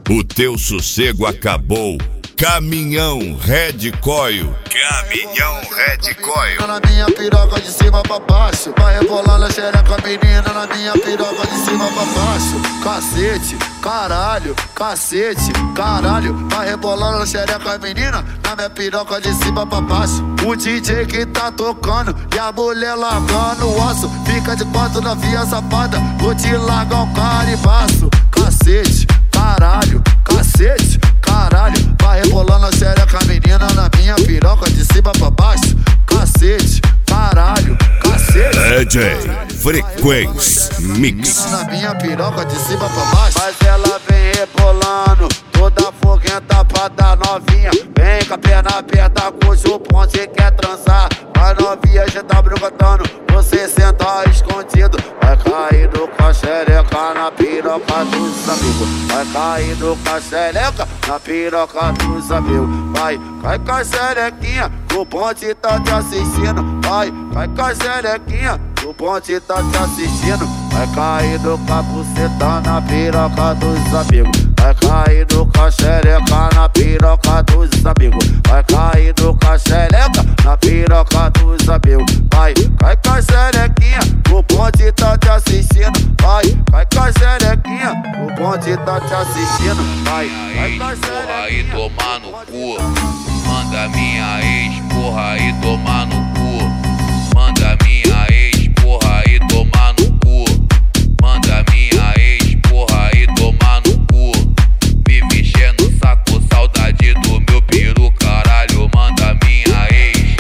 O teu sossego acabou. Caminhão Red Coil. Caminhão Red Coil. Na minha piroca de cima pra baixo, vai rebolando a xereca menina. Na minha piroca de cima pra baixo, cacete, caralho, cacete, caralho. Vai rebolando a xereca menina. Na minha piroca de cima pra baixo. O DJ que tá tocando e a mulher largando o osso. Fica de quatro na via safada, vou te largar o caribaço. Cacete, caralho, cacete, caralho. Vai rebolando a xereca menina na minha piroca de cima pra baixo. Cacete, caralho, cacete. DJ Frequência Mix. Na minha piroca de cima pra baixo. Mas ela vem rebolando, toda foguenta pra dar novinha. Vem com a perna aberta, cujo ponte quer transar. A novinha já tá brigotando, você senta escondido. Vai caindo com a xereca na piroca dos amigos. Vai caindo com a xereca na piroca dos amigos. Vai, cai com a xerequinha, o ponte tá te assistindo. Vai, cai com a xerequinha, o ponte tá te assistindo. Vai caindo com a buceta na piroca dos amigos. Vai caindo com a xereca na piroca dos amigos. Vai caindo com a xereca na piroca dos amigos. Vai, cai com a xerequinha, o ponte tá te assistindo. Vai, cai com a xerequinha, o ponte tá te assistindo. Vai, cai com a xerequinha e tomar no cu. Manda minha ex, porra, e tomar no cu. Manda minha ex, porra, e tomar no cu. Manda minha ex, porra, e tomar no cu. Me mexer no saco, saudade do meu peru, caralho. Manda minha ex.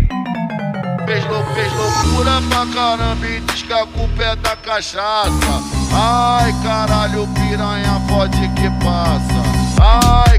Fez loucura pra caramba e diz que a culpa é da cachaça. Ai, caralho, piranha, pode que passa. Ai,